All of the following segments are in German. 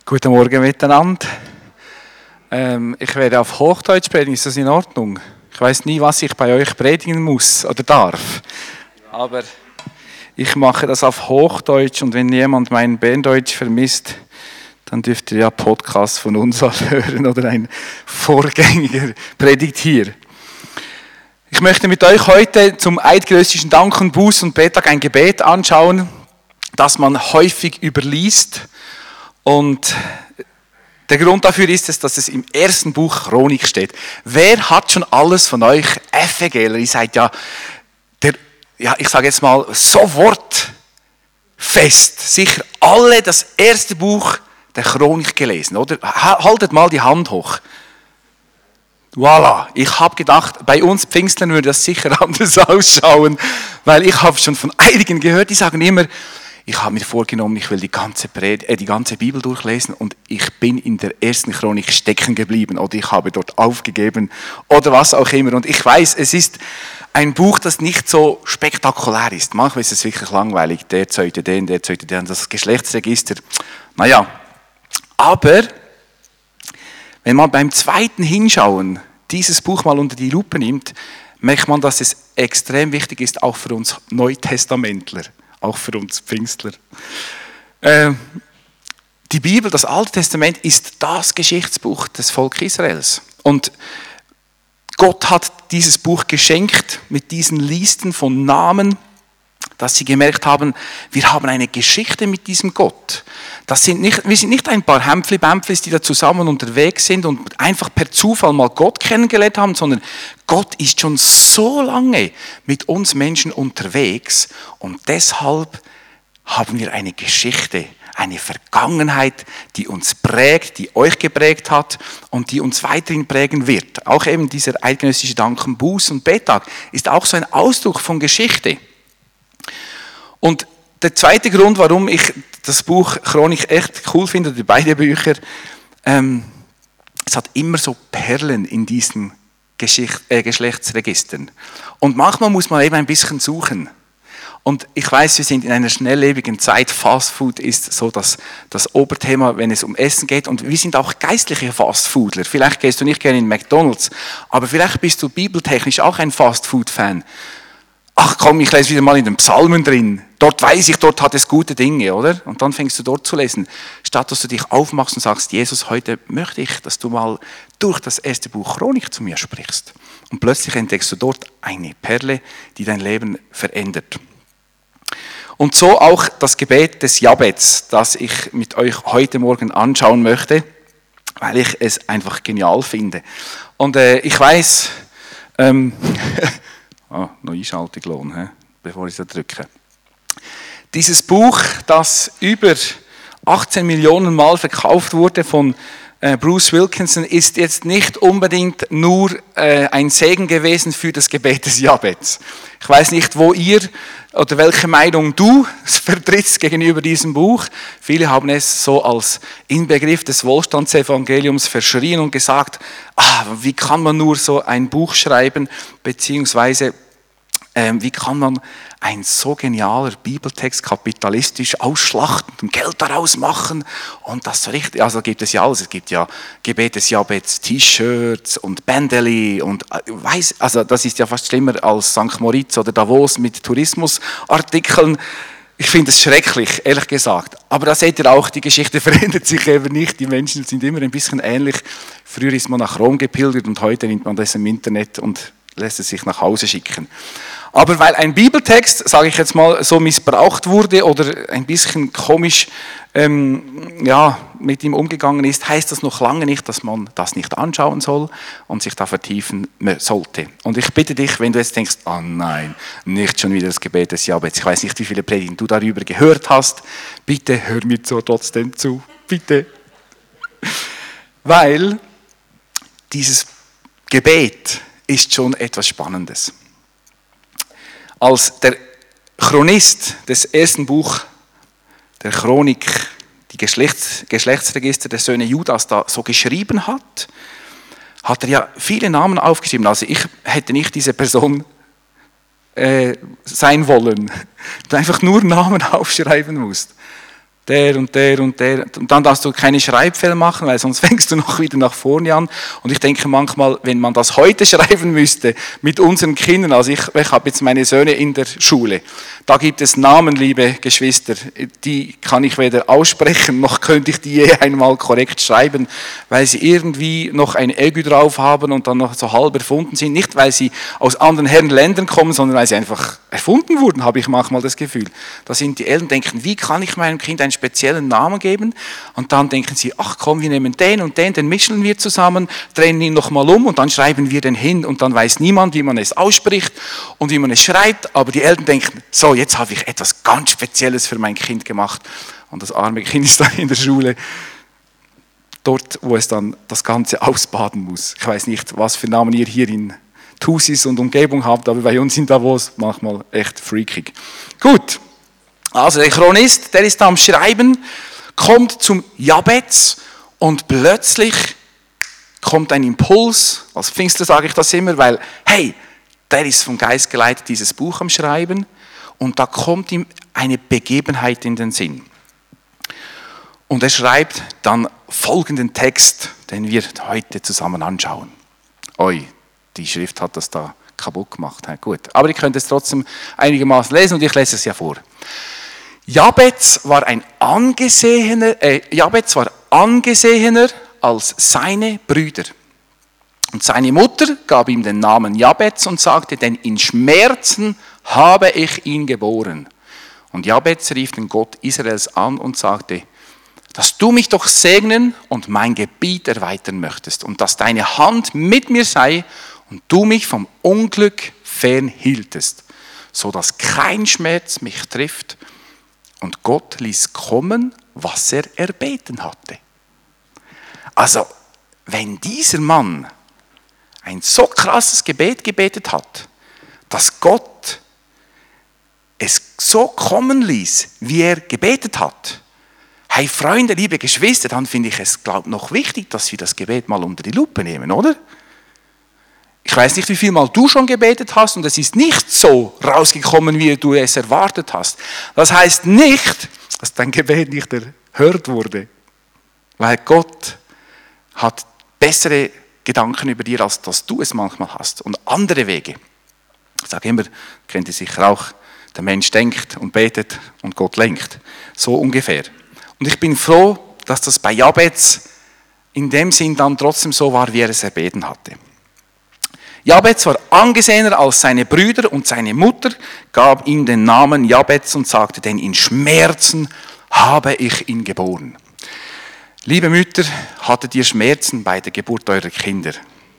Guten Morgen miteinander. Ich werde auf Hochdeutsch predigen, ist das in Ordnung? Ich weiß nie, was ich bei euch predigen muss oder darf. Aber ich mache das auf Hochdeutsch und wenn jemand mein Berndeutsch vermisst, dann dürft ihr ja Podcasts von uns hören oder ein vorgängiger Predigt hier. Ich möchte mit euch heute zum eidgenössischen Dank und Buß und Betttag ein Gebet anschauen, das man häufig überliest. Und der Grund dafür ist es, dass es im ersten Buch Chronik steht. Wer hat schon alles von euch FEGler? Ihr seid ja, ich sage jetzt mal, sofort fest. Sicher alle das erste Buch der Chronik gelesen, oder? Haltet mal die Hand hoch. Voilà, ich habe gedacht, bei uns Pfingstlern würde das sicher anders ausschauen, weil ich habe schon von einigen gehört, die sagen immer, ich habe mir vorgenommen, ich will die ganze Bibel durchlesen und ich bin in der ersten Chronik stecken geblieben oder ich habe dort aufgegeben oder was auch immer. Und ich weiß, es ist ein Buch, das nicht so spektakulär ist. Manchmal ist es wirklich langweilig, der zeugte den, das Geschlechtsregister. Naja, aber wenn man beim zweiten Hinschauen dieses Buch mal unter die Lupe nimmt, merkt man, dass es extrem wichtig ist, auch für uns Neutestamentler. Auch für uns Pfingstler. Die Bibel, das Alte Testament, ist das Geschichtsbuch des Volkes Israels. Und Gott hat dieses Buch geschenkt mit diesen Listen von Namen, dass sie gemerkt haben, wir haben eine Geschichte mit diesem Gott. Wir sind nicht ein paar Hämpfli-Bämpflis, die da zusammen unterwegs sind und einfach per Zufall mal Gott kennengelernt haben, sondern Gott ist schon so lange mit uns Menschen unterwegs und deshalb haben wir eine Geschichte, eine Vergangenheit, die uns prägt, die euch geprägt hat und die uns weiterhin prägen wird. Auch eben dieser eidgenössische Dank, Buß und Betttag ist auch so ein Ausdruck von Geschichte. Und der zweite Grund, warum ich das Buch Chronik echt cool finde, oder beide Bücher, es hat immer so Perlen in diesen Geschlechtsregistern. Und manchmal muss man eben ein bisschen suchen. Und ich weiß, wir sind in einer schnelllebigen Zeit. Fastfood ist so das Oberthema, wenn es um Essen geht. Und wir sind auch geistliche Fastfoodler. Vielleicht gehst du nicht gerne in McDonald's, aber vielleicht bist du bibeltechnisch auch ein Fastfood-Fan. Ach komm, ich lese wieder mal in den Psalmen drin. Dort weiß ich, dort hat es gute Dinge, oder? Und dann fängst du dort zu lesen. Statt dass du dich aufmachst und sagst, Jesus, heute möchte ich, dass du mal durch das erste Buch Chronik zu mir sprichst. Und plötzlich entdeckst du dort eine Perle, die dein Leben verändert. Und so auch das Gebet des Jabez, das ich mit euch heute Morgen anschauen möchte, weil ich es einfach genial finde. Und ich weiß, noch Einschaltung lohnen, bevor ich so drücke. Dieses Buch, das über 18 Millionen Mal verkauft wurde von Bruce Wilkinson, ist jetzt nicht unbedingt nur ein Segen gewesen für das Gebet des Jabez. Ich weiß nicht, wo ihr oder welche Meinung du vertrittst gegenüber diesem Buch. Viele haben es so als Inbegriff des Wohlstandsevangeliums verschrien und gesagt, wie kann man nur so ein Buch schreiben, beziehungsweise wie kann man ein so genialer Bibeltext kapitalistisch ausschlachten und Geld daraus machen und das so richtig, also gibt es ja alles, es gibt ja Gebet des Jabez, T-Shirts und Bändeli und also das ist ja fast schlimmer als St. Moritz oder Davos mit Tourismusartikeln. Ich finde es schrecklich, ehrlich gesagt. Aber da seht ihr auch, die Geschichte verändert sich eben nicht. Die Menschen sind immer ein bisschen ähnlich. Früher ist man nach Rom gepilgert und heute nimmt man das im Internet und lässt es sich nach Hause schicken. Aber weil ein Bibeltext, sage ich jetzt mal, so missbraucht wurde oder ein bisschen komisch mit ihm umgegangen ist, heißt das noch lange nicht, dass man das nicht anschauen soll und sich da vertiefen sollte. Und ich bitte dich, wenn du jetzt denkst, nein, nicht schon wieder das Gebet des Jabez, ich weiß nicht, wie viele Predigten du darüber gehört hast, bitte hör mir trotzdem zu, bitte. Weil dieses Gebet ist schon etwas Spannendes. Als der Chronist des ersten Buch der Chronik die Geschlechtsregister der Söhne Judas da so geschrieben hat, hat er ja viele Namen aufgeschrieben. Also ich hätte nicht diese Person sein wollen. Du einfach nur Namen aufschreiben musst. der und der und der. Und dann darfst du keine Schreibfehler machen, weil sonst fängst du noch wieder nach vorne an. Und ich denke manchmal, wenn man das heute schreiben müsste mit unseren Kindern, also ich habe jetzt meine Söhne in der Schule, da gibt es Namen, liebe Geschwister, die kann ich weder aussprechen, noch könnte ich die je einmal korrekt schreiben, weil sie irgendwie noch ein Эгü drauf haben und dann noch so halb erfunden sind. Nicht, weil sie aus anderen Herrenländern kommen, sondern weil sie einfach erfunden wurden, habe ich manchmal das Gefühl. Da sind die Eltern, denken, wie kann ich meinem Kind einen speziellen Namen geben? Und dann denken sie, ach komm, wir nehmen den mischen wir zusammen, drehen ihn nochmal um und dann schreiben wir den hin und dann weiß niemand, wie man es ausspricht und wie man es schreibt, aber die Eltern denken, so, jetzt habe ich etwas ganz Spezielles für mein Kind gemacht. Und das arme Kind ist dann in der Schule, dort, wo es dann das Ganze ausbaden muss. Ich weiß nicht, was für Namen ihr hier in Thusis und Umgebung habt, aber bei uns in Davos manchmal echt freakig. Gut, also der Chronist, der ist am Schreiben, kommt zum Jabez und plötzlich kommt ein Impuls. Als Pfingstler sage ich das immer, weil, hey, der ist vom Geist geleitet, dieses Buch am Schreiben und da kommt ihm eine Begebenheit in den Sinn. Und er schreibt dann folgenden Text, den wir heute zusammen anschauen. Oi, die Schrift hat das da kaputt gemacht. Gut, aber ihr könnt es trotzdem einigermaßen lesen und ich lese es ja vor. Jabez war angesehener als seine Brüder. Und seine Mutter gab ihm den Namen Jabez und sagte, denn in Schmerzen habe ich ihn geboren. Und Jabez rief den Gott Israels an und sagte, dass du mich doch segnen und mein Gebiet erweitern möchtest und dass deine Hand mit mir sei und du mich vom Unglück fernhieltest, so dass kein Schmerz mich trifft. Und Gott ließ kommen, was er erbeten hatte. Also, wenn dieser Mann ein so krasses Gebet gebetet hat, dass Gott es so kommen ließ, wie er gebetet hat, hey Freunde, liebe Geschwister, dann finde ich es, noch wichtig, dass wir das Gebet mal unter die Lupe nehmen, oder? Ich weiß nicht, wie viel Mal du schon gebetet hast und es ist nicht so rausgekommen, wie du es erwartet hast. Das heißt nicht, dass dein Gebet nicht erhört wurde, weil Gott hat bessere Gedanken über dir, als dass du es manchmal hast und andere Wege. Ich sage immer, kennt ihr sicher auch, der Mensch denkt und betet und Gott lenkt. So ungefähr. Und ich bin froh, dass das bei Jabez in dem Sinn dann trotzdem so war, wie er es erbeten hatte. Jabez war angesehener als seine Brüder und seine Mutter gab ihm den Namen Jabez und sagte, denn in Schmerzen habe ich ihn geboren. Liebe Mütter, hattet ihr Schmerzen bei der Geburt eurer Kinder?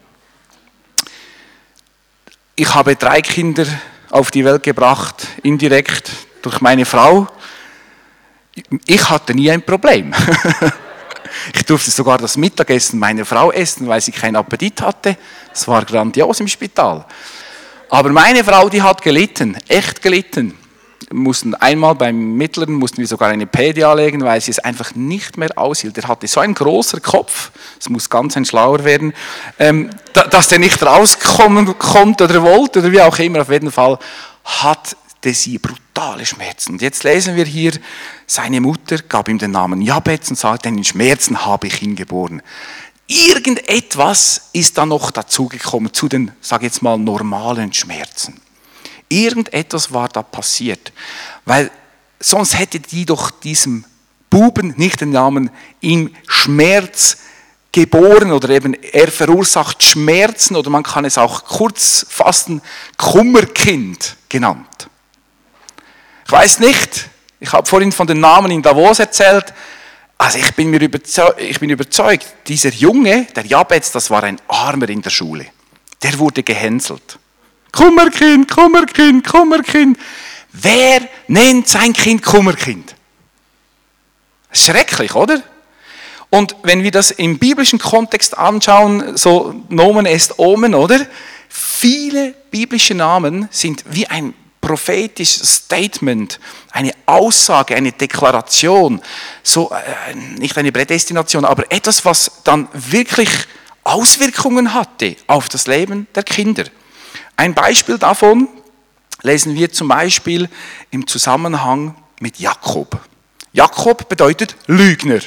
Ich habe 3 Kinder auf die Welt gebracht, indirekt durch meine Frau. Ich hatte nie ein Problem. Ich durfte sogar das Mittagessen meiner Frau essen, weil sie keinen Appetit hatte. Das war grandios im Spital. Aber meine Frau, die hat gelitten, echt gelitten. Einmal beim Mittleren mussten wir sogar eine Pädia legen, weil sie es einfach nicht mehr aushielt. Er hatte so einen großen Kopf, es muss ganz ein Schlauer werden, dass der nicht rauskommen konnte oder wollte oder wie auch immer. Auf jeden Fall hatte sie brutale Schmerzen. Und jetzt lesen wir hier, seine Mutter gab ihm den Namen Jabez und sagte, denn in Schmerzen habe ich ihn geboren. Irgendetwas ist da noch dazugekommen zu den, sag jetzt mal, normalen Schmerzen. Irgendetwas war da passiert, weil sonst hätte die doch diesem Buben nicht den Namen im Schmerz geboren oder eben er verursacht Schmerzen oder man kann es auch kurz fassen, Kummerkind genannt. Ich weiß nicht, ich habe vorhin von den Namen in Davos erzählt, also ich bin überzeugt, dieser Junge, der Jabez, das war ein Armer in der Schule, der wurde gehänselt. Kummerkind, Kummerkind, Kummerkind. Wer nennt sein Kind Kummerkind? Schrecklich, oder? Und wenn wir das im biblischen Kontext anschauen, so Nomen est Omen, oder? Viele biblische Namen sind wie ein prophetisches Statement, eine Aussage, eine Deklaration, so nicht eine Prädestination, aber etwas, was dann wirklich Auswirkungen hatte auf das Leben der Kinder. Ein Beispiel davon lesen wir zum Beispiel im Zusammenhang mit Jakob. Jakob bedeutet Lügner.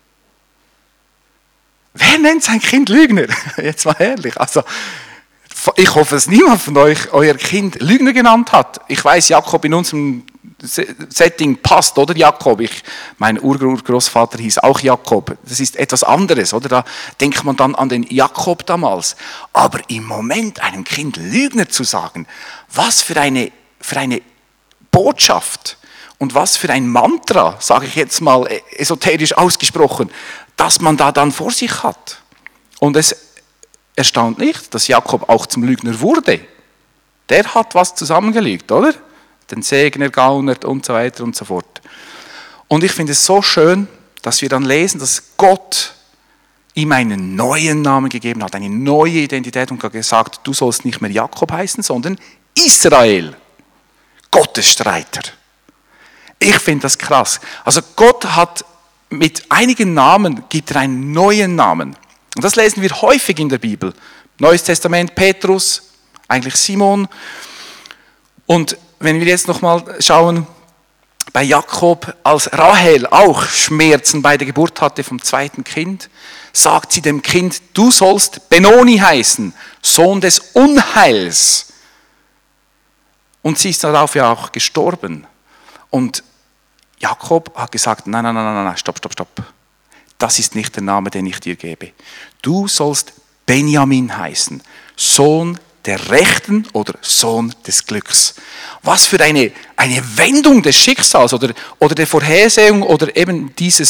Wer nennt sein Kind Lügner? Jetzt mal ehrlich. Also, ich hoffe, dass niemand von euch euer Kind Lügner genannt hat. Ich weiß, Jakob in unserem Setting passt, oder Jakob? Mein Urgroßvater hieß auch Jakob. Das ist etwas anderes, oder? Da denkt man dann an den Jakob damals. Aber im Moment einem Kind Lügner zu sagen, was für eine Botschaft und was für ein Mantra, sage ich jetzt mal esoterisch ausgesprochen, dass man da dann vor sich hat. Und es erstaunt nicht, dass Jakob auch zum Lügner wurde. Der hat was zusammengelegt, oder? Den Segen ergaunert und so weiter und so fort. Und ich finde es so schön, dass wir dann lesen, dass Gott ihm einen neuen Namen gegeben hat, eine neue Identität und gesagt, du sollst nicht mehr Jakob heißen, sondern Israel. Gottesstreiter. Ich finde das krass. Also Gott hat mit einigen Namen, gibt er einen neuen Namen. Und das lesen wir häufig in der Bibel. Neues Testament, Petrus, eigentlich Simon. Und wenn wir jetzt nochmal schauen, bei Jakob, als Rahel auch Schmerzen bei der Geburt hatte vom zweiten Kind, sagt sie dem Kind, du sollst Benoni heißen, Sohn des Unheils. Und sie ist darauf ja auch gestorben. Und Jakob hat gesagt, nein, stopp. Das ist nicht der Name, den ich dir gebe. Du sollst Benjamin heißen, Sohn der Rechten oder Sohn des Glücks. Was für eine Wendung des Schicksals oder der Vorhersehung oder eben dieser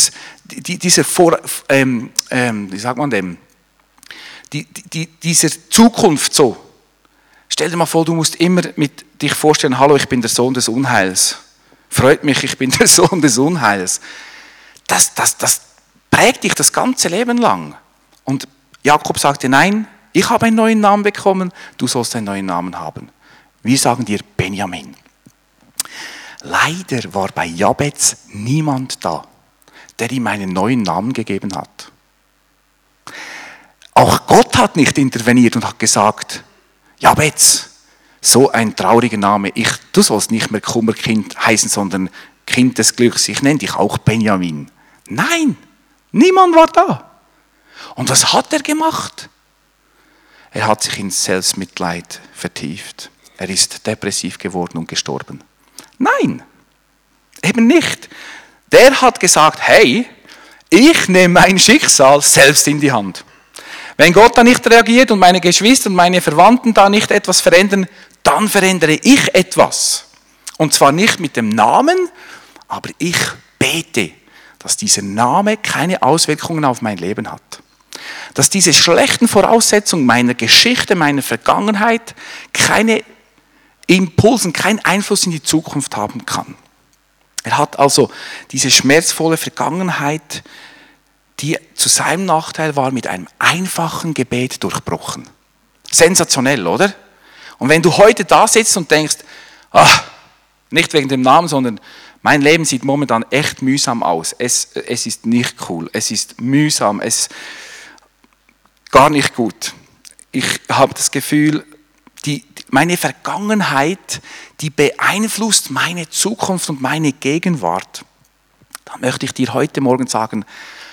Zukunft so. Stell dir mal vor, du musst immer mit dich vorstellen, hallo, ich bin der Sohn des Unheils. Freut mich, ich bin der Sohn des Unheils. Das prägt dich das ganze Leben lang. Und Jakob sagte, nein, ich habe einen neuen Namen bekommen, du sollst einen neuen Namen haben. Wir sagen dir Benjamin. Leider war bei Jabez niemand da, der ihm einen neuen Namen gegeben hat. Auch Gott hat nicht interveniert und hat gesagt, Jabez, so ein trauriger Name, du sollst nicht mehr Kummerkind heißen, sondern Kind des Glücks, ich nenne dich auch Benjamin. Nein, niemand war da. Und was hat er gemacht? Er hat sich in Selbstmitleid vertieft. Er ist depressiv geworden und gestorben. Nein, eben nicht. Der hat gesagt, hey, ich nehme mein Schicksal selbst in die Hand. Wenn Gott da nicht reagiert und meine Geschwister und meine Verwandten da nicht etwas verändern, dann verändere ich etwas. Und zwar nicht mit dem Namen, aber ich bete, dass dieser Name keine Auswirkungen auf mein Leben hat. Dass diese schlechten Voraussetzungen meiner Geschichte, meiner Vergangenheit keine Impulsen, keinen Einfluss in die Zukunft haben kann. Er hat also diese schmerzvolle Vergangenheit, die zu seinem Nachteil war, mit einem einfachen Gebet durchbrochen. Sensationell, oder? Und wenn du heute da sitzt und denkst, nicht wegen dem Namen, sondern mein Leben sieht momentan echt mühsam aus. Es ist nicht cool, es ist mühsam, es ist gar nicht gut. Ich habe das Gefühl, meine Vergangenheit, die beeinflusst meine Zukunft und meine Gegenwart. Da möchte ich dir heute Morgen sagen,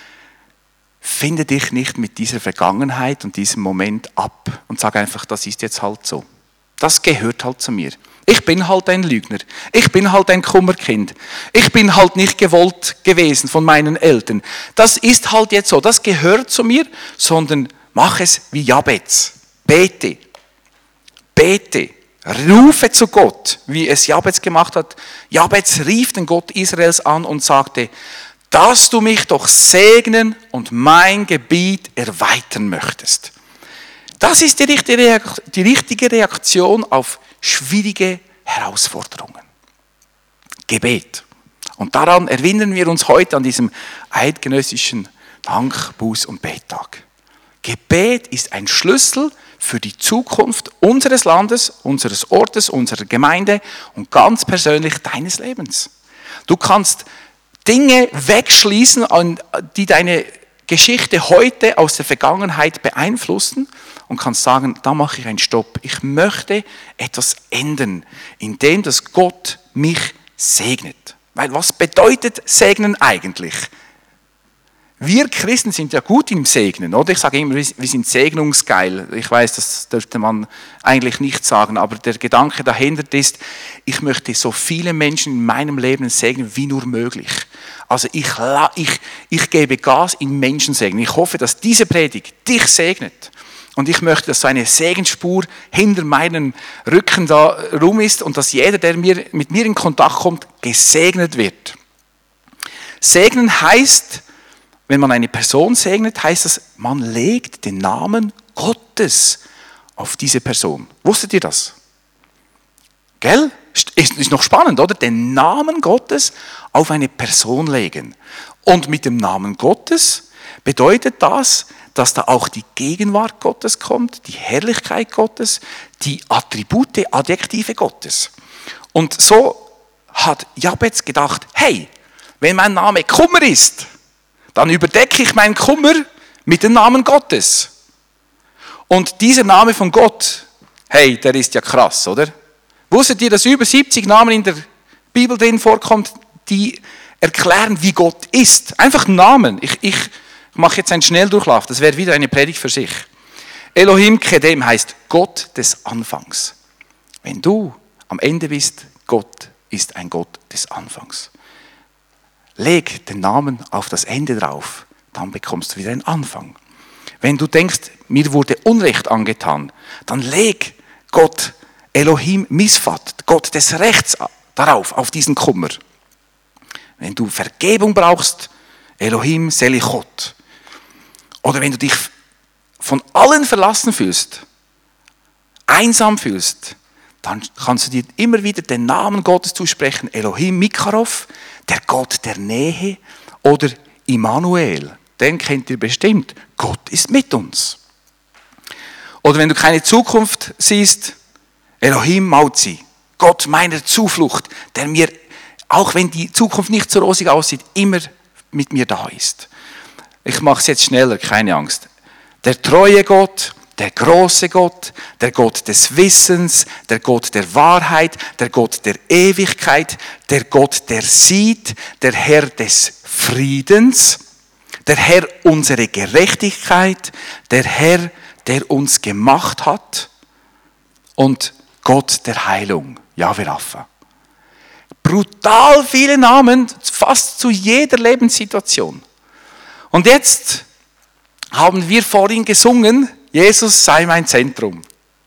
finde dich nicht mit dieser Vergangenheit und diesem Moment ab und sag einfach, das ist jetzt halt so. Das gehört halt zu mir. Ich bin halt ein Lügner. Ich bin halt ein Kummerkind. Ich bin halt nicht gewollt gewesen von meinen Eltern. Das ist halt jetzt so. Das gehört zu mir, sondern mach es wie Jabez. Bete. Bete. Rufe zu Gott, wie es Jabez gemacht hat. Jabez rief den Gott Israels an und sagte, dass du mich doch segnen und mein Gebiet erweitern möchtest. Das ist die richtige Reaktion auf schwierige Herausforderungen. Gebet. Und daran erinnern wir uns heute an diesem eidgenössischen Dank-, Buß- und Bettag. Gebet ist ein Schlüssel für die Zukunft unseres Landes, unseres Ortes, unserer Gemeinde und ganz persönlich deines Lebens. Du kannst Dinge wegschließen, die deine Geschichte heute aus der Vergangenheit beeinflussen und kannst sagen, da mache ich einen Stopp. Ich möchte etwas ändern, indem dass Gott mich segnet. Weil was bedeutet Segnen eigentlich? Wir Christen sind ja gut im Segnen, oder? Ich sage immer, wir sind segnungsgeil. Ich weiß, das dürfte man eigentlich nicht sagen, aber der Gedanke dahinter ist, ich möchte so viele Menschen in meinem Leben segnen wie nur möglich. Also ich gebe Gas in Menschensegen. Ich hoffe, dass diese Predigt dich segnet. Und ich möchte, dass so eine Segensspur hinter meinem Rücken da rum ist und dass jeder, der mit mir in Kontakt kommt, gesegnet wird. Segnen heißt, wenn man eine Person segnet, heißt das, man legt den Namen Gottes auf diese Person. Wusstet ihr das? Gell? Ist noch spannend, oder? Den Namen Gottes auf eine Person legen. Und mit dem Namen Gottes bedeutet das, dass da auch die Gegenwart Gottes kommt, die Herrlichkeit Gottes, die Attribute, Adjektive Gottes. Und so hat Jabez gedacht, hey, wenn mein Name Kummer ist, dann überdecke ich meinen Kummer mit dem Namen Gottes. Und dieser Name von Gott, hey, der ist ja krass, oder? Wusstet ihr, dass über 70 Namen in der Bibel drin vorkommt, die erklären, wie Gott ist? Einfach Namen. Ich mache jetzt einen Schnelldurchlauf, das wäre wieder eine Predigt für sich. Elohim Kedem heißt Gott des Anfangs. Wenn du am Ende bist, Gott ist ein Gott des Anfangs. Leg den Namen auf das Ende drauf, dann bekommst du wieder einen Anfang. Wenn du denkst, mir wurde Unrecht angetan, dann leg Gott Elohim Misfat, Gott des Rechts darauf, auf diesen Kummer. Wenn du Vergebung brauchst, Elohim Selichot. Oder wenn du dich von allen verlassen fühlst, einsam fühlst, dann kannst du dir immer wieder den Namen Gottes zusprechen, Elohim Mikarov, der Gott der Nähe, oder Immanuel, den kennt ihr bestimmt, Gott ist mit uns. Oder wenn du keine Zukunft siehst, Elohim Mauzi, Gott meiner Zuflucht, der mir, auch wenn die Zukunft nicht so rosig aussieht, immer mit mir da ist. Ich mache es jetzt schneller, keine Angst. Der treue Gott, der große Gott, der Gott des Wissens, der Gott der Wahrheit, der Gott der Ewigkeit, der Gott, der sieht, der Herr des Friedens, der Herr unsere Gerechtigkeit, der Herr, der uns gemacht hat und Gott der Heilung, Jahwe Rapha. Brutal viele Namen, fast zu jeder Lebenssituation. Und jetzt haben wir vorhin gesungen, Jesus sei mein Zentrum.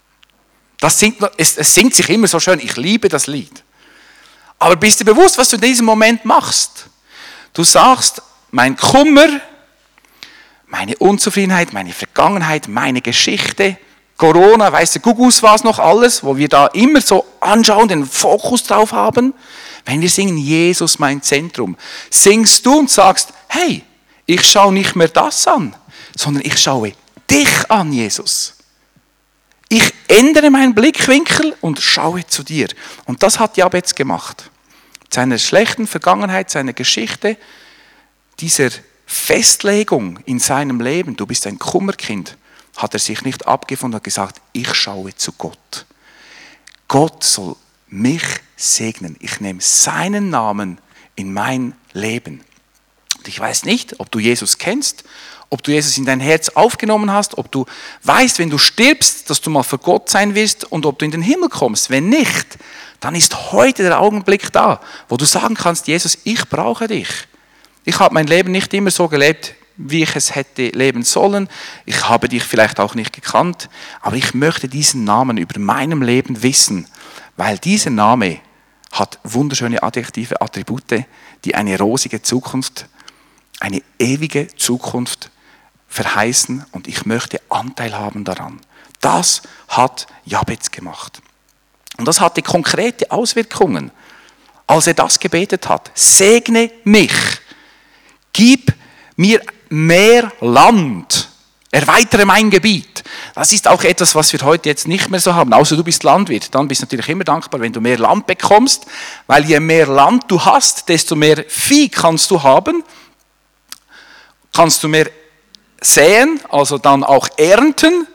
Es singt sich immer so schön, ich liebe das Lied. Aber bist du bewusst, was du in diesem Moment machst? Du sagst, mein Kummer, meine Unzufriedenheit, meine Vergangenheit, meine Geschichte, Corona, weißt du, Gugus war es noch alles, wo wir da immer so anschauen, den Fokus drauf haben. Wenn wir singen, Jesus mein Zentrum, singst du und sagst, hey, ich schaue nicht mehr das an, sondern ich schaue dich an, Jesus. Ich ändere meinen Blickwinkel und schaue zu dir. Und das hat Jabez gemacht. Seiner schlechten Vergangenheit, seiner Geschichte, dieser Festlegung in seinem Leben, du bist ein Kummerkind, hat er sich nicht abgefunden und hat gesagt, ich schaue zu Gott. Gott soll mich segnen. Ich nehme seinen Namen in mein Leben. Und ich weiß nicht, ob du Jesus kennst, ob du Jesus in dein Herz aufgenommen hast, ob du weißt, wenn du stirbst, dass du mal für Gott sein wirst und ob du in den Himmel kommst. Wenn nicht, dann ist heute der Augenblick da, wo du sagen kannst, Jesus, ich brauche dich. Ich habe mein Leben nicht immer so gelebt, wie ich es hätte leben sollen. Ich habe dich vielleicht auch nicht gekannt, aber ich möchte diesen Namen über meinem Leben wissen, weil dieser Name hat wunderschöne adjektive Attribute, die eine rosige Zukunft, eine ewige Zukunft verheißen und ich möchte Anteil haben daran. Das hat Jabez gemacht. Und das hatte konkrete Auswirkungen, als er das gebetet hat. Segne mich, gib mir mehr Land, erweitere mein Gebiet. Das ist auch etwas, was wir heute jetzt nicht mehr so haben. Außer du bist Landwirt, dann bist du natürlich immer dankbar, wenn du mehr Land bekommst, weil je mehr Land du hast, desto mehr Vieh kannst du haben, kannst du mehr säen, also dann auch ernten.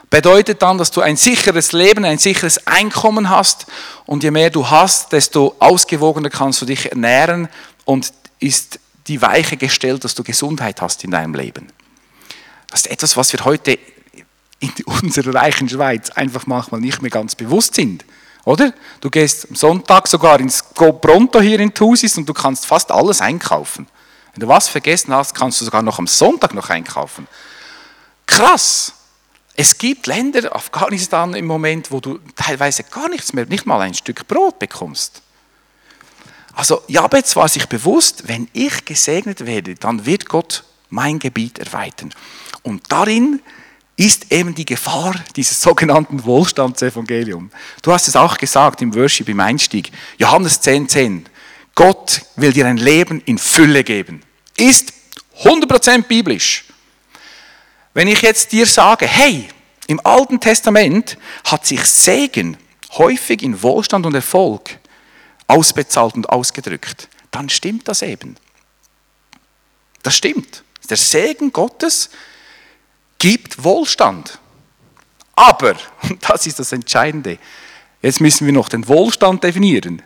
Bedeutet dann, dass du ein sicheres Leben, ein sicheres Einkommen hast und je mehr du hast, desto ausgewogener kannst du dich ernähren und ist die Weiche gestellt, dass du Gesundheit hast in deinem Leben. Das ist etwas, was wir heute in unserer reichen Schweiz einfach manchmal nicht mehr ganz bewusst sind. Oder? Du gehst am Sonntag sogar ins Go Pronto hier in Thusis und du kannst fast alles einkaufen. Wenn du was vergessen hast, kannst du sogar noch am Sonntag noch einkaufen. Krass! Es gibt Länder, Afghanistan im Moment, wo du teilweise gar nichts mehr, nicht mal ein Stück Brot bekommst. Also Jabez war sich bewusst, wenn ich gesegnet werde, dann wird Gott mein Gebiet erweitern. Und darin ist eben die Gefahr dieses sogenannten Wohlstandsevangeliums. Du hast es auch gesagt im Worship, im Einstieg. Johannes 10,10. Gott will dir ein Leben in Fülle geben. Ist 100% biblisch. Wenn ich jetzt dir sage, hey, im Alten Testament hat sich Segen häufig in Wohlstand und Erfolg ausbezahlt und ausgedrückt, dann stimmt das eben. Das stimmt. Der Segen Gottes gibt Wohlstand. Aber, und das ist das Entscheidende, jetzt müssen wir noch den Wohlstand definieren.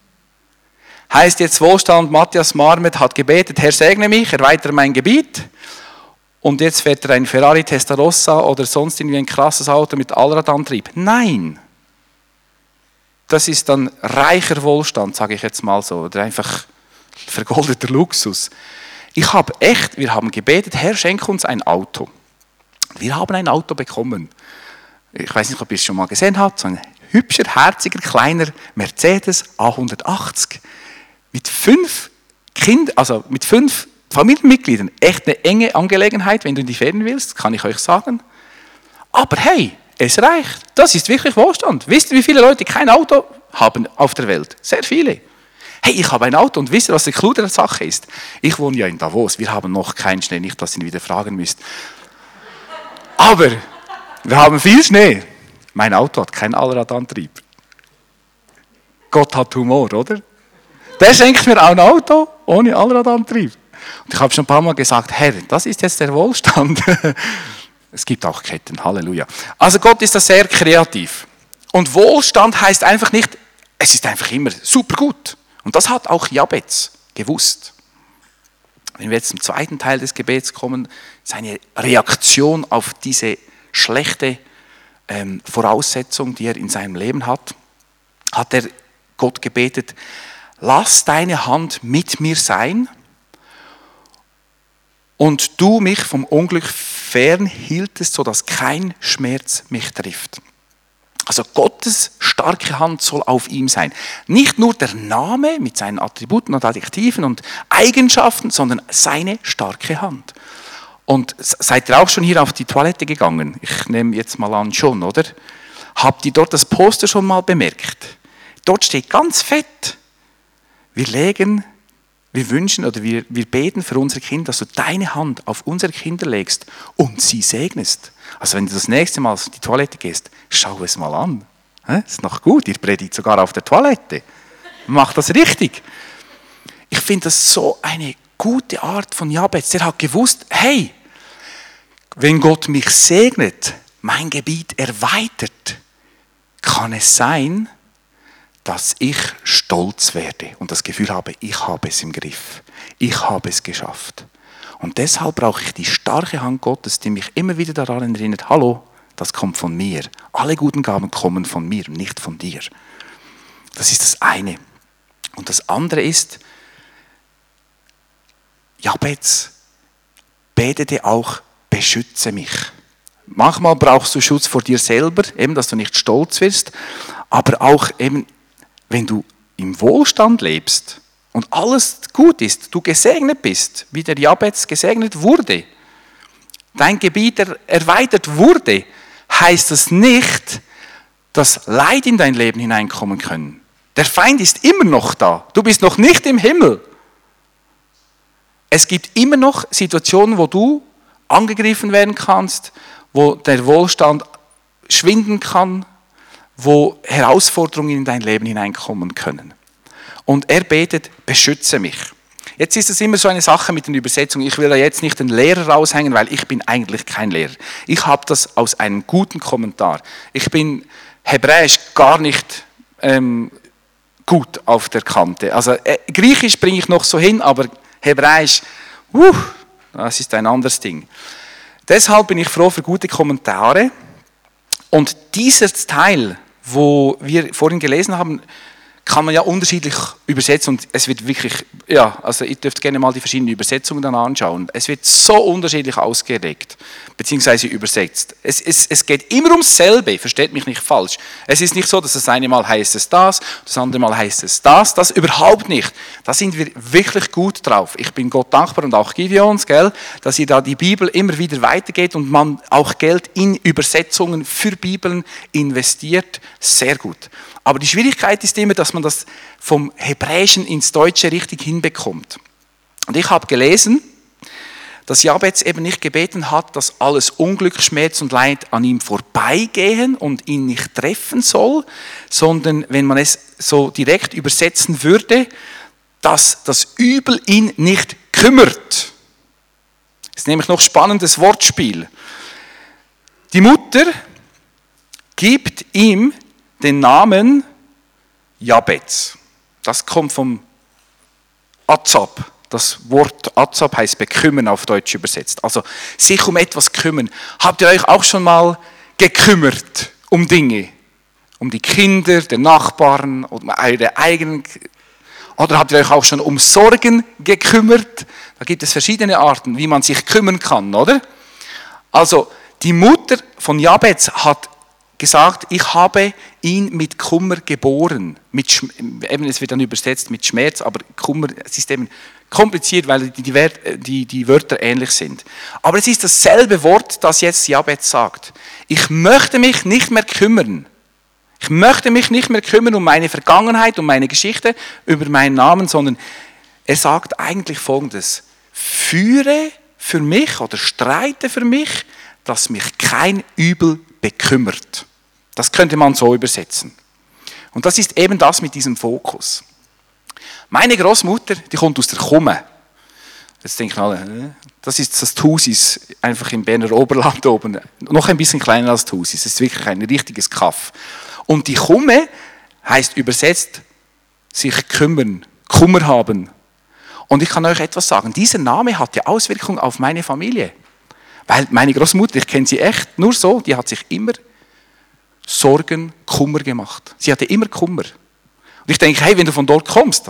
Heißt jetzt Wohlstand, Matthias Marmet hat gebetet, Herr segne mich, erweitere mein Gebiet. Und jetzt fährt er ein Ferrari Testarossa oder sonst irgendwie ein krasses Auto mit Allradantrieb. Nein. Das ist dann reicher Wohlstand, sage ich jetzt mal so, oder einfach vergoldeter Luxus. Wir haben gebetet, Herr, schenk uns ein Auto. Wir haben ein Auto bekommen. Ich weiß nicht, ob ihr es schon mal gesehen habt, so ein hübscher, herziger, kleiner Mercedes A180 mit 5 Familienmitgliedern. Echt eine enge Angelegenheit, wenn du in die Ferien willst, kann ich euch sagen. Aber hey, es reicht. Das ist wirklich Wohlstand. Wisst ihr, wie viele Leute kein Auto haben auf der Welt? Sehr viele. Hey, ich habe ein Auto und wisst ihr, was der Clou der Sache ist? Ich wohne ja in Davos. Wir haben noch keinen Schnee, nicht, dass ihr ihn wieder fragen müsst. Aber wir haben viel Schnee. Mein Auto hat keinen Allradantrieb. Gott hat Humor, oder? Der schenkt mir auch ein Auto ohne Allradantrieb. Und ich habe schon ein paar Mal gesagt, Herr, das ist jetzt der Wohlstand. Es gibt auch Ketten, Halleluja. Also Gott ist da sehr kreativ. Und Wohlstand heißt einfach nicht, es ist einfach immer super gut. Und das hat auch Jabez gewusst. Wenn wir jetzt zum zweiten Teil des Gebets kommen, seine Reaktion auf diese schlechte Voraussetzung, die er in seinem Leben hat er Gott gebetet, lass deine Hand mit mir sein und du mich vom Unglück fernhieltest, sodass kein Schmerz mich trifft. Also Gottes starke Hand soll auf ihm sein. Nicht nur der Name mit seinen Attributen und Adjektiven und Eigenschaften, sondern seine starke Hand. Und seid ihr auch schon hier auf die Toilette gegangen? Ich nehme jetzt mal an, schon, oder? Habt ihr dort das Poster schon mal bemerkt? Dort steht ganz fett, wir wünschen oder wir beten für unsere Kinder, dass du deine Hand auf unsere Kinder legst und sie segnest. Also wenn du das nächste Mal auf die Toilette gehst, schau es mal an. Ist noch gut, ihr predigt sogar auf der Toilette. Macht das richtig. Ich finde das so eine gute Art von Jabez. Der hat gewusst, hey, wenn Gott mich segnet, mein Gebiet erweitert, kann es sein, dass ich stolz werde und das Gefühl habe, ich habe es im Griff. Ich habe es geschafft. Und deshalb brauche ich die starke Hand Gottes, die mich immer wieder daran erinnert, hallo, das kommt von mir. Alle guten Gaben kommen von mir, nicht von dir. Das ist das eine. Und das andere ist, Jabez betete auch, beschütze mich. Manchmal brauchst du Schutz vor dir selber, eben, dass du nicht stolz wirst, aber auch eben, wenn du im Wohlstand lebst und alles gut ist, du gesegnet bist, wie der Jabez gesegnet wurde, dein Gebiet erweitert wurde, heißt das nicht, dass Leid in dein Leben hineinkommen können. Der Feind ist immer noch da. Du bist noch nicht im Himmel. Es gibt immer noch Situationen, wo du angegriffen werden kannst, wo der Wohlstand schwinden kann, wo Herausforderungen in dein Leben hineinkommen können. Und er betet, beschütze mich. Jetzt ist es immer so eine Sache mit den Übersetzungen. Ich will da jetzt nicht den Lehrer raushängen, weil ich bin eigentlich kein Lehrer. Ich habe das aus einem guten Kommentar. Ich bin Hebräisch gar nicht gut auf der Kante. Also Griechisch bringe ich noch so hin, aber Hebräisch, das ist ein anderes Ding. Deshalb bin ich froh für gute Kommentare. Und dieser Teil, wo wir vorhin gelesen haben, kann man ja unterschiedlich übersetzen und es wird wirklich, ja, also ihr dürft gerne mal die verschiedenen Übersetzungen dann anschauen. Es wird so unterschiedlich ausgelegt, beziehungsweise übersetzt. Es geht immer ums selbe, versteht mich nicht falsch. Es ist nicht so, dass das eine Mal heißt es das andere Mal heißt es das überhaupt nicht. Da sind wir wirklich gut drauf. Ich bin Gott dankbar und auch Gideons, gell, dass ihr da die Bibel immer wieder weitergeht und man auch Geld in Übersetzungen für Bibeln investiert. Sehr gut. Aber die Schwierigkeit ist immer, dass man das vom Hebräischen ins Deutsche richtig hinbekommt. Und ich habe gelesen, dass Jabez eben nicht gebeten hat, dass alles Unglück, Schmerz und Leid an ihm vorbeigehen und ihn nicht treffen soll, sondern wenn man es so direkt übersetzen würde, dass das Übel ihn nicht kümmert. Das ist nämlich noch ein spannendes Wortspiel. Die Mutter gibt ihm den Namen Jabez. Das kommt vom Azab. Das Wort Azab heißt bekümmern auf Deutsch übersetzt. Also sich um etwas kümmern. Habt ihr euch auch schon mal gekümmert um Dinge? Um die Kinder, den Nachbarn oder eure eigenen? Oder habt ihr euch auch schon um Sorgen gekümmert? Da gibt es verschiedene Arten, wie man sich kümmern kann, oder? Also die Mutter von Jabez hat gesagt, ich habe ihn mit Kummer geboren. Eben, es wird dann übersetzt mit Schmerz, aber Kummer, es ist eben kompliziert, weil die Wörter ähnlich sind. Aber es ist dasselbe Wort, das jetzt Jabez sagt. Ich möchte mich nicht mehr kümmern. Ich möchte mich nicht mehr kümmern um meine Vergangenheit, um meine Geschichte, über meinen Namen, sondern er sagt eigentlich Folgendes: Führe für mich oder streite für mich, dass mich kein Übel bekümmert. Das könnte man so übersetzen. Und das ist eben das mit diesem Fokus. Meine Großmutter, die kommt aus der Kumme. Jetzt denken alle, das ist das Thusis, einfach im Berner Oberland oben. Noch ein bisschen kleiner als Thusis. Es ist wirklich ein richtiges Kaff. Und die Kumme heißt übersetzt sich kümmern, Kummer haben. Und ich kann euch etwas sagen, dieser Name hat ja Auswirkungen auf meine Familie. Weil meine Großmutter, ich kenne sie echt nur so, die hat sich immer Sorgen, Kummer gemacht. Sie hatte immer Kummer. Und ich denke, hey, wenn du von dort kommst,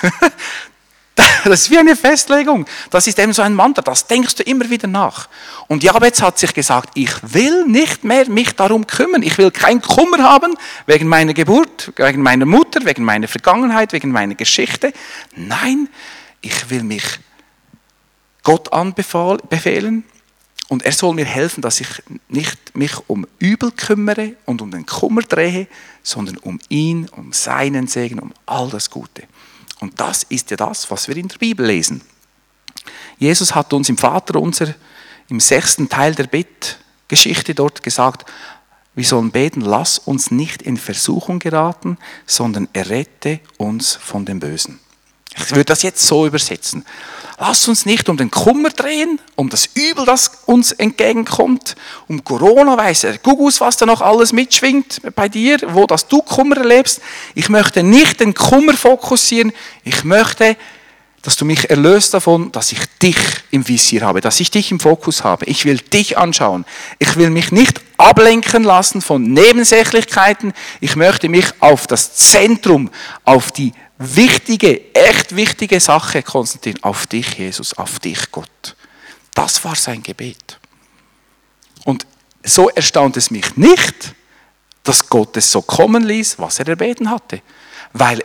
das ist wie eine Festlegung. Das ist eben so ein Mantra, das denkst du immer wieder nach. Und Jabez hat sich gesagt, ich will nicht mehr mich darum kümmern. Ich will keinen Kummer haben wegen meiner Geburt, wegen meiner Mutter, wegen meiner Vergangenheit, wegen meiner Geschichte. Nein, ich will mich Gott anbefehlen. Und er soll mir helfen, dass ich nicht mich um Übel kümmere und um den Kummer drehe, sondern um ihn, um seinen Segen, um all das Gute. Und das ist ja das, was wir in der Bibel lesen. Jesus hat uns im Vaterunser, im 6. Teil der Bettgeschichte dort gesagt, wir sollen beten, lass uns nicht in Versuchung geraten, sondern errette uns von dem Bösen. Ich würde das jetzt so übersetzen. Lass uns nicht um den Kummer drehen, um das Übel, das uns entgegenkommt, um Corona, weiss der Gugus, was da noch alles mitschwingt bei dir, wo das du Kummer erlebst. Ich möchte nicht den Kummer fokussieren, ich möchte, dass du mich erlöst davon, dass ich dich im Visier habe, dass ich dich im Fokus habe. Ich will dich anschauen. Ich will mich nicht ablenken lassen von Nebensächlichkeiten. Ich möchte mich auf das Zentrum, auf die wichtige, echt wichtige Sache konzentrieren. Auf dich, Jesus, auf dich, Gott. Das war sein Gebet. Und so erstaunt es mich nicht, dass Gott es so kommen ließ, was er erbeten hatte. Weil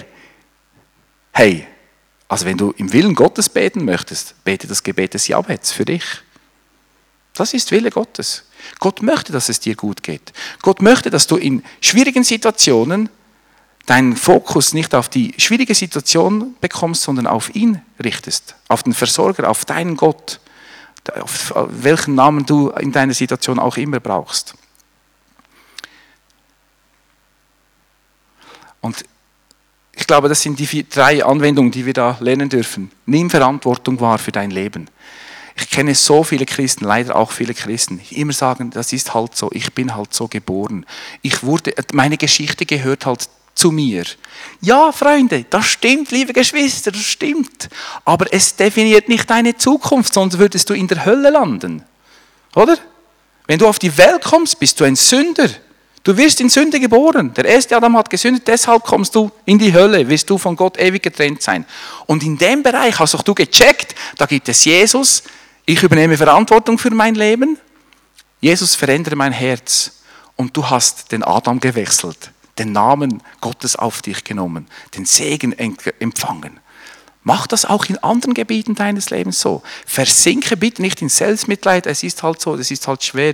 also wenn du im Willen Gottes beten möchtest, bete das Gebet des Jabez für dich. Das ist Wille Gottes. Gott möchte, dass es dir gut geht. Gott möchte, dass du in schwierigen Situationen deinen Fokus nicht auf die schwierige Situation bekommst, sondern auf ihn richtest, auf den Versorger, auf deinen Gott, auf welchen Namen du in deiner Situation auch immer brauchst. Und Ich glaube, das sind die 3 Anwendungen, die wir da lernen dürfen. Nimm Verantwortung wahr für dein Leben. Ich kenne so viele Christen, leider auch viele Christen, die immer sagen, das ist halt so, ich bin halt so geboren. Meine Geschichte gehört halt zu mir. Ja, Freunde, das stimmt, liebe Geschwister, das stimmt. Aber es definiert nicht deine Zukunft, sonst würdest du in der Hölle landen. Oder? Wenn du auf die Welt kommst, bist du ein Sünder. Du wirst in Sünde geboren. Der erste Adam hat gesündigt, deshalb kommst du in die Hölle, wirst du von Gott ewig getrennt sein. Und in dem Bereich hast auch du gecheckt, da gibt es Jesus, ich übernehme Verantwortung für mein Leben. Jesus, verändere mein Herz. Und du hast den Adam gewechselt, den Namen Gottes auf dich genommen, den Segen empfangen. Mach das auch in anderen Gebieten deines Lebens so. Versinke bitte nicht in Selbstmitleid, es ist halt so, es ist halt schwer.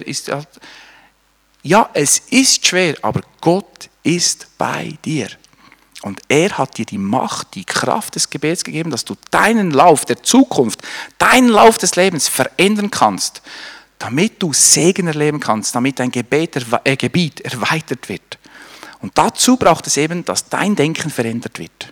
Ja, es ist schwer, aber Gott ist bei dir. Und er hat dir die Macht, die Kraft des Gebets gegeben, dass du deinen Lauf der Zukunft, deinen Lauf des Lebens verändern kannst, damit du Segen erleben kannst, damit dein Gebiet erweitert wird. Und dazu braucht es eben, dass dein Denken verändert wird.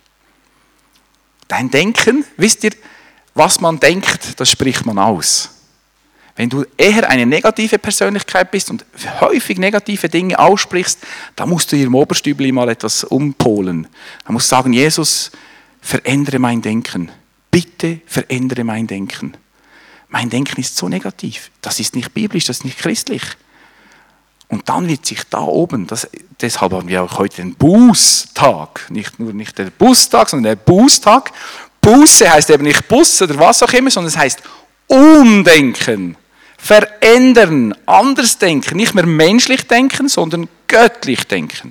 Dein Denken, wisst ihr, was man denkt, das spricht man aus. Wenn du eher eine negative Persönlichkeit bist und häufig negative Dinge aussprichst, dann musst du hier im Oberstübli mal etwas umpolen. Dann musst du sagen, Jesus, verändere mein Denken. Bitte verändere mein Denken. Mein Denken ist so negativ. Das ist nicht biblisch, das ist nicht christlich. Und dann wird sich da oben, deshalb haben wir auch heute den Bußtag, nicht der Bustag, sondern der Bußtag. Buße heißt eben nicht Bus oder was auch immer, sondern es heißt Umdenken. Verändern, anders denken, nicht mehr menschlich denken, sondern göttlich denken.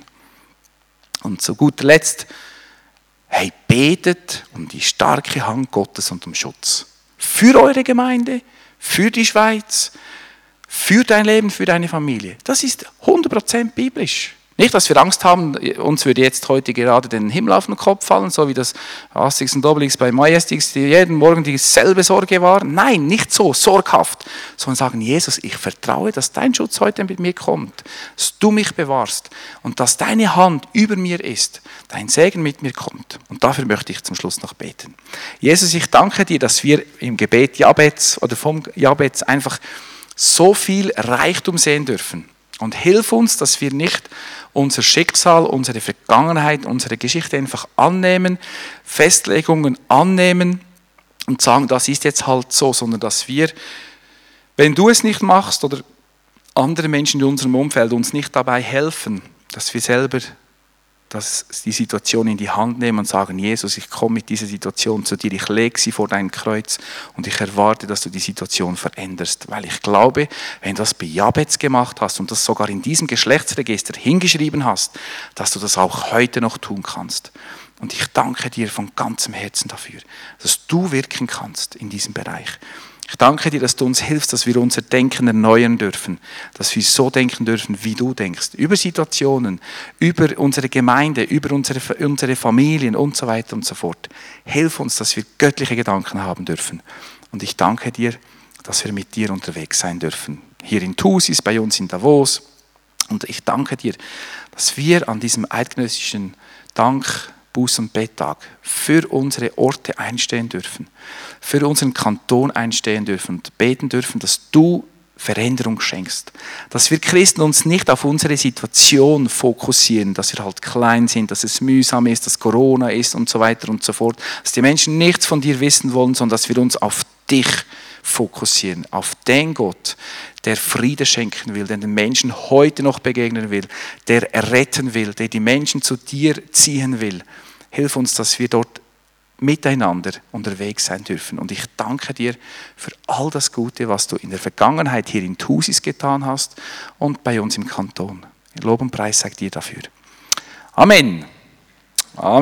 Und zu guter Letzt, hey, betet um die starke Hand Gottes und um Schutz. Für eure Gemeinde, für die Schweiz, für dein Leben, für deine Familie. Das ist 100% biblisch. Nicht, dass wir Angst haben, uns würde jetzt heute gerade den Himmel auf den Kopf fallen, so wie das Asterix und Obelix bei Majestix, die jeden Morgen dieselbe Sorge war. Nein, nicht so sorghaft, sondern sagen, Jesus, ich vertraue, dass dein Schutz heute mit mir kommt, dass du mich bewahrst und dass deine Hand über mir ist, dein Segen mit mir kommt. Und dafür möchte ich zum Schluss noch beten. Jesus, ich danke dir, dass wir im Gebet Jabez oder vom Jabez einfach so viel Reichtum sehen dürfen. Und hilf uns, dass wir nicht unser Schicksal, unsere Vergangenheit, unsere Geschichte einfach annehmen, Festlegungen annehmen und sagen, das ist jetzt halt so, sondern dass wir, wenn du es nicht machst oder andere Menschen in unserem Umfeld uns nicht dabei helfen, dass wir selber die Situation in die Hand nehmen und sagen, Jesus, ich komme mit dieser Situation zu dir, ich lege sie vor dein Kreuz und ich erwarte, dass du die Situation veränderst, weil ich glaube, wenn du das bei Jabez gemacht hast und das sogar in diesem Geschlechtsregister hingeschrieben hast, dass du das auch heute noch tun kannst. Und ich danke dir von ganzem Herzen dafür, dass du wirken kannst in diesem Bereich. Ich danke dir, dass du uns hilfst, dass wir unser Denken erneuern dürfen, dass wir so denken dürfen, wie du denkst, über Situationen, über unsere Gemeinde, über unsere Familien und so weiter und so fort. Hilf uns, dass wir göttliche Gedanken haben dürfen. Und ich danke dir, dass wir mit dir unterwegs sein dürfen. Hier in Thusis, bei uns in Davos. Und ich danke dir, dass wir an diesem eidgenössischen Buß- und Betttag für unsere Orte einstehen dürfen, für unseren Kanton einstehen dürfen und beten dürfen, dass du Veränderung schenkst. Dass wir Christen uns nicht auf unsere Situation fokussieren, dass wir halt klein sind, dass es mühsam ist, dass Corona ist und so weiter und so fort, dass die Menschen nichts von dir wissen wollen, sondern dass wir uns auf dich fokussieren, auf den Gott, der Friede schenken will, der den Menschen heute noch begegnen will, der retten will, der die Menschen zu dir ziehen will. Hilf uns, dass wir dort miteinander unterwegs sein dürfen. Und ich danke dir für all das Gute, was du in der Vergangenheit hier in Thusis getan hast und bei uns im Kanton. Lob und Preis sei dir dafür. Amen. Amen.